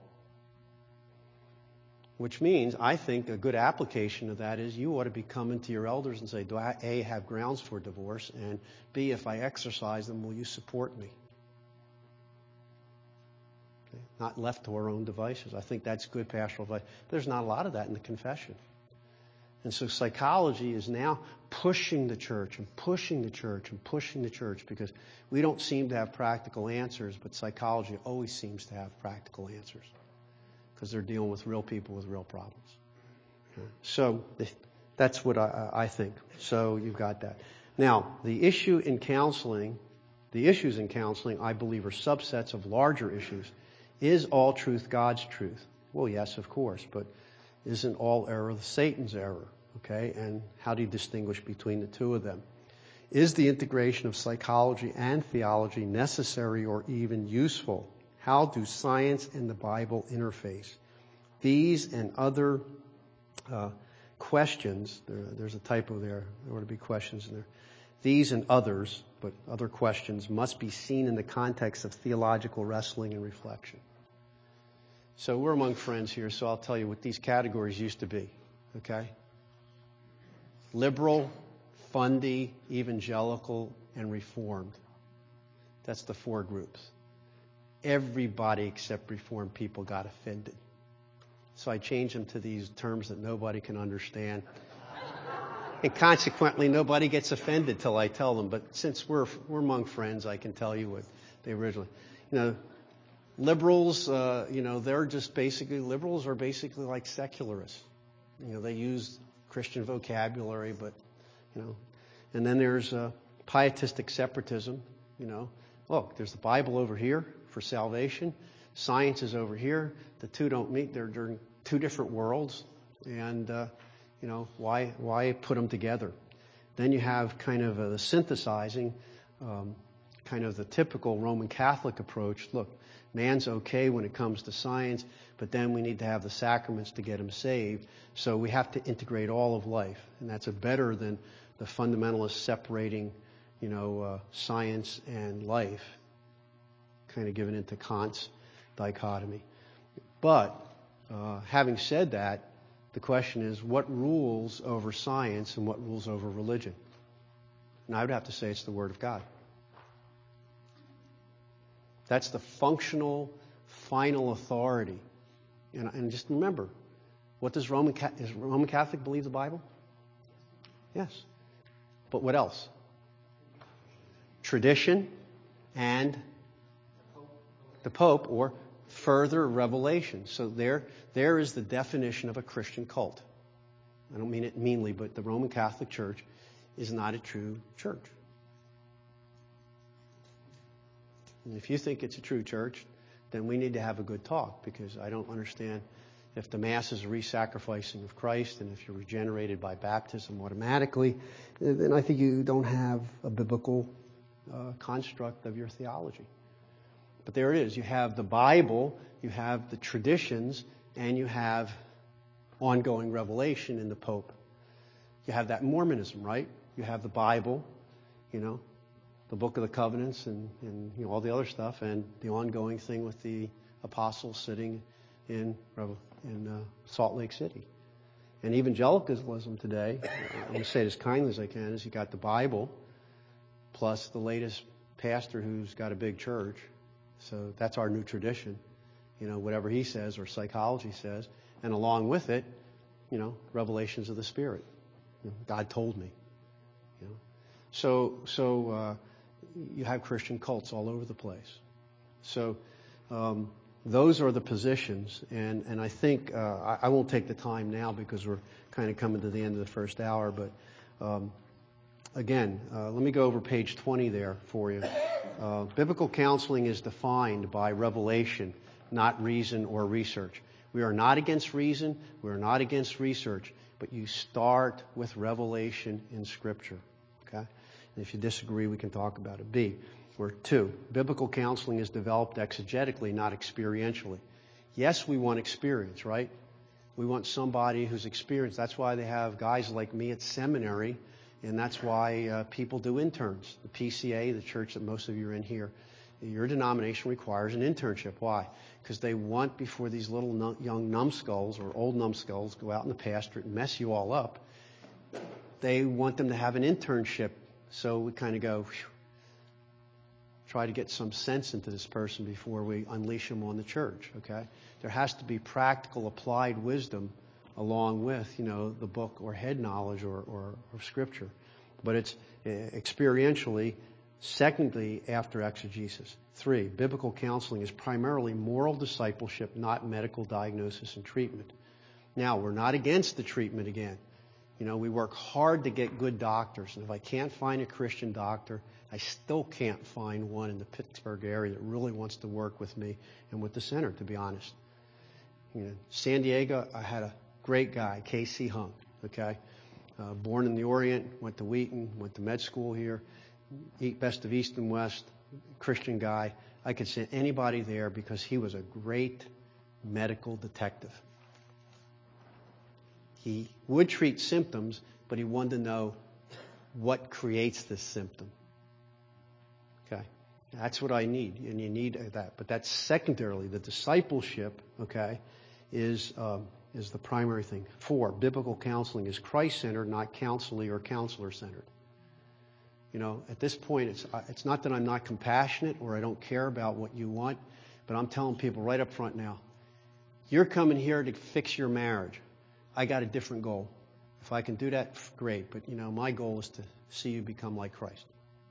Which means, I think a good application of that is you ought to be coming to your elders and say, do I, A, have grounds for divorce, and B, if I exercise them, will you support me? Okay? Not left to our own devices. I think that's good pastoral advice. There's not a lot of that in the confession. And so psychology is now pushing the church and pushing the church and pushing the church because we don't seem to have practical answers, but psychology always seems to have practical answers because they're dealing with real people with real problems. So that's what I, I think. So you've got that. Now, the issue in counseling, the issues in counseling, I believe, are subsets of larger issues. Is all truth God's truth? Well, yes, of course, but isn't all error Satan's error? Okay, and how do you distinguish between the two of them? Is the integration of psychology and theology necessary or even useful? How do science and the Bible interface? These and other uh, questions, there, there's a typo there, there ought to be questions in there. These and others, but other questions, must be seen in the context of theological wrestling and reflection. So we're among friends here, so I'll tell you what these categories used to be, okay? Liberal, fundy, evangelical, and reformed. That's the four groups. Everybody except reformed people got offended. So I changed them to these terms that nobody can understand. And consequently, nobody gets offended till I tell them. But since we're we're among friends, I can tell you what they originally, you know, liberals, uh, you know, they're just basically, liberals are basically like secularists. You know, they use Christian vocabulary, but, you know, and then there's uh, pietistic separatism, you know. Look, there's the Bible over here for salvation. Science is over here. The two don't meet. They're, they're in two different worlds. And, uh, you know, why why put them together? Then you have kind of a, the synthesizing, um, kind of the typical Roman Catholic approach. Look, man's okay when it comes to science, but then we need to have the sacraments to get him saved. So we have to integrate all of life. And that's a better than the fundamentalists separating, you know, uh, science and life, kind of given into Kant's dichotomy. But uh, having said that, the question is, what rules over science and what rules over religion? And I would have to say it's the Word of God. That's the functional, final authority. And, and just remember, what does Roman does Roman Catholic believe the Bible? Yes. But what else? Tradition and the Pope, or further revelation. So there, there is the definition of a Christian cult. I don't mean it meanly, but the Roman Catholic Church is not a true church. And if you think it's a true church, then we need to have a good talk, because I don't understand if the Mass is a re-sacrificing of Christ and if you're regenerated by baptism automatically, then I think you don't have a biblical uh, construct of your theology. But there it is. You have the Bible, you have the traditions, and you have ongoing revelation in the Pope. You have that in Mormonism, right? You have the Bible, you know, the Book of the Covenants and, and you know, all the other stuff, and the ongoing thing with the apostles sitting in, in uh, Salt Lake City. And evangelicalism today, I'm going to say it as kindly as I can, is you got the Bible plus the latest pastor who's got a big church. So that's our new tradition, you know, whatever he says or psychology says. And along with it, you know, revelations of the Spirit. You know, God told me. You know, so so uh, you have Christian cults all over the place. So um, those are the positions, and and I think uh, I, I won't take the time now because we're kind of coming to the end of the first hour. But um, again, uh, let me go over page twenty there for you. Uh, biblical counseling is defined by revelation, not reason or research. We are not against reason. We are not against research. But you start with revelation in Scripture. Okay? And if you disagree, we can talk about it. B, or two, biblical counseling is developed exegetically, not experientially. Yes, we want experience, right? We want somebody who's experienced. That's why they have guys like me at seminary. And that's why uh, people do interns. The P C A, the church that most of you are in here, your denomination requires an internship. Why? Because they want, before these little num- young numbskulls or old numbskulls go out in the pastorate and mess you all up, they want them to have an internship. So we kind of go, whew, try to get some sense into this person before we unleash them on the church, okay? There has to be practical, applied wisdom along with, you know, the book or head knowledge or, or, or scripture. But it's uh, experientially, secondly, after exegesis. Three, biblical counseling is primarily moral discipleship, not medical diagnosis and treatment. Now, we're not against the treatment again. You know, we work hard to get good doctors. And if I can't find a Christian doctor, I still can't find one in the Pittsburgh area that really wants to work with me and with the center, to be honest. You know, San Diego, I had a great guy, K C Hung, okay? Uh, born in the Orient, went to Wheaton, went to med school here, eat best of East and West, Christian guy. I could send anybody there because he was a great medical detective. He would treat symptoms, but he wanted to know what creates this symptom. Okay? That's what I need, and you need that. But that's secondarily. The discipleship, okay, is um, is the primary thing. Four, biblical counseling is Christ-centered, not counselee or counselor-centered. You know, at this point, it's it's not that I'm not compassionate or I don't care about what you want, but I'm telling people right up front now, you're coming here to fix your marriage. I got a different goal. If I can do that, great. But, you know, my goal is to see you become like Christ.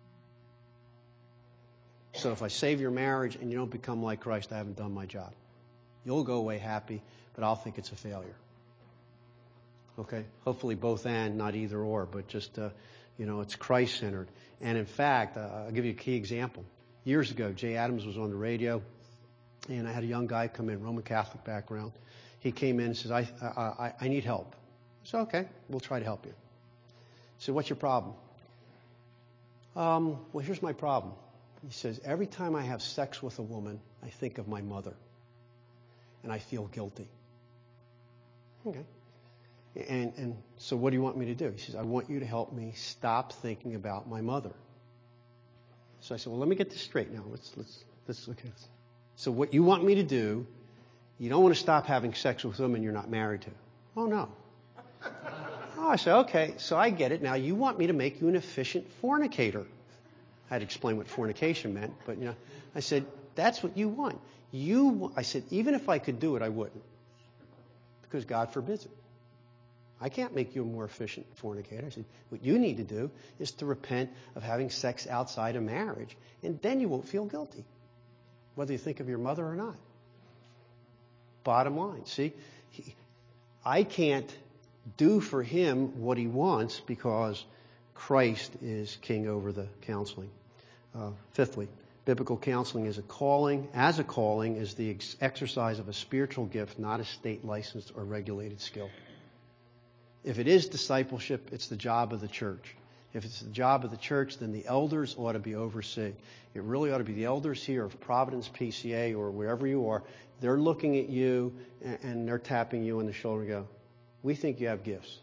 So if I save your marriage and you don't become like Christ, I haven't done my job. You'll go away happy, but I'll think it's a failure. Okay? Hopefully both and, not either or, but just, uh, you know, it's Christ-centered. And in fact, uh, I'll give you a key example. Years ago, Jay Adams was on the radio, and I had a young guy come in, Roman Catholic background. He came in and says, I, I, I need help. I said, okay, we'll try to help you. I said, what's your problem? Um, well, here's my problem. He says, every time I have sex with a woman, I think of my mother, and I feel guilty. Okay. And, and so what do you want me to do? He says, I want you to help me stop thinking about my mother. So I said, well, let me get this straight now. Let's, let's, let's look at this. So what you want me to do, you don't want to stop having sex with women you're not married to. Oh, no. Oh, I said, okay, so I get it. Now, you want me to make you an efficient fornicator. I had to explain what fornication meant, but, you know, I said, that's what you want. You, I said, even if I could do it, I wouldn't. Because God forbids it. I can't make you a more efficient fornicator. I said, what you need to do is to repent of having sex outside of marriage, and then you won't feel guilty, whether you think of your mother or not. Bottom line, see, he, I can't do for him what he wants because Christ is king over the counseling. Uh, fifthly, biblical counseling is a calling, as a calling, is the ex- exercise of a spiritual gift, not a state licensed or regulated skill. If it is discipleship, it's the job of the church. If it's the job of the church, then the elders ought to be overseeing. It really ought to be the elders here of Providence P C A or wherever you are. They're looking at you and, and they're tapping you on the shoulder and go, we think you have gifts.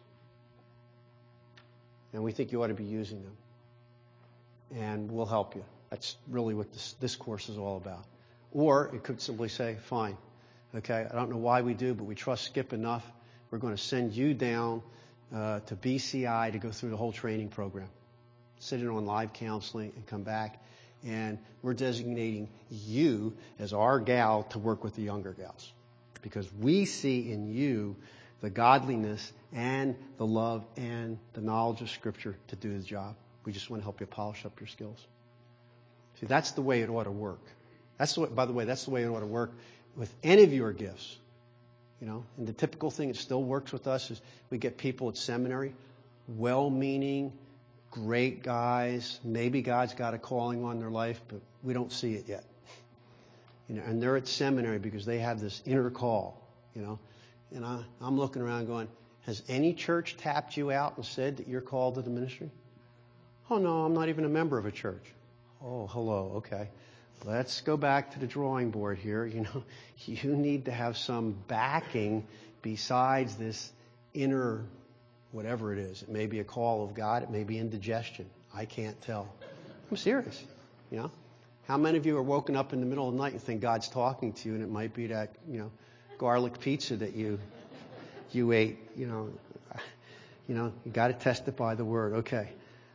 And we think you ought to be using them. And we'll help you. That's really what this, this course is all about. Or it could simply say, fine, okay, I don't know why we do, but we trust Skip enough. We're going to send you down uh, to B C I to go through the whole training program. Sit in on live counseling and come back. And we're designating you as our gal to work with the younger gals. Because we see in you the godliness and the love and the knowledge of Scripture to do the job. We just want to help you polish up your skills. See, that's the way it ought to work. That's the way, by the way, that's the way it ought to work with any of your gifts. You know, and the typical thing that still works with us is we get people at seminary, well-meaning, great guys. Maybe God's got a calling on their life, but we don't see it yet. You know, and they're at seminary because they have this inner call. You know, and I, I'm looking around going, has any church tapped you out and said that you're called to the ministry? Oh no, I'm not even a member of a church. Oh, hello, okay. Let's go back to the drawing board here. You know, you need to have some backing besides this inner, whatever it is. It may be a call of God. It may be indigestion. I can't tell. I'm serious. You know, how many of you are woken up in the middle of the night and think God's talking to you, and it might be that, you know, garlic pizza that you you ate. You know, you know, you got to test it by the word. Okay.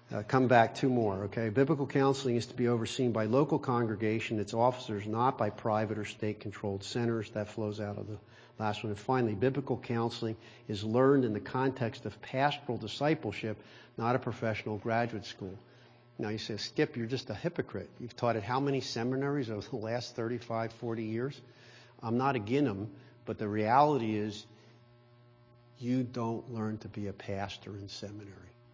Uh, come back two more, okay? Biblical counseling is to be overseen by local congregation, its officers, not by private or state-controlled centers. That flows out of the last one. And finally, biblical counseling is learned in the context of pastoral discipleship, not a professional graduate school. Now you say, Skip, you're just a hypocrite. You've taught at how many seminaries over the last thirty-five, forty years? I'm not against them, but the reality is you don't learn to be a pastor in seminary.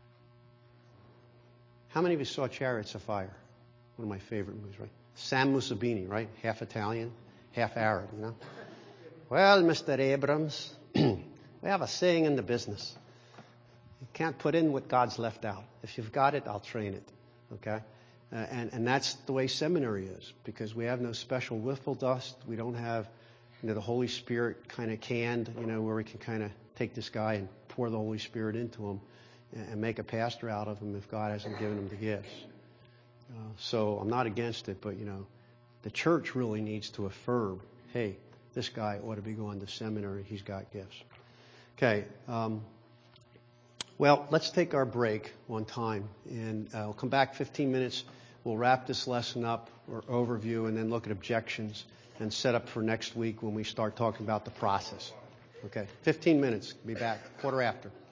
How many of you saw Chariots of Fire? One of my favorite movies, right? Sam Musabini, right? Half Italian, half Arab, you know? Well, Mister Abrams, we have a saying in the business. You can't put in what God's left out. If you've got it, I'll train it, okay? Uh, and, and that's the way seminary is, because we have no special wiffle dust. We don't have, you know, the Holy Spirit kind of canned, you know, where we can kind of take this guy and pour the Holy Spirit into him and make a pastor out of him if God hasn't given him the gifts. Uh, so I'm not against it, but, you know, the church really needs to affirm, hey, this guy ought to be going to seminary. He's got gifts. Okay. Um, well, let's take our break one time, and uh, we'll come back fifteen minutes. We'll wrap this lesson up, or overview, and then look at objections and set up for next week when we start talking about the process. Okay. fifteen minutes. Be back. Quarter after.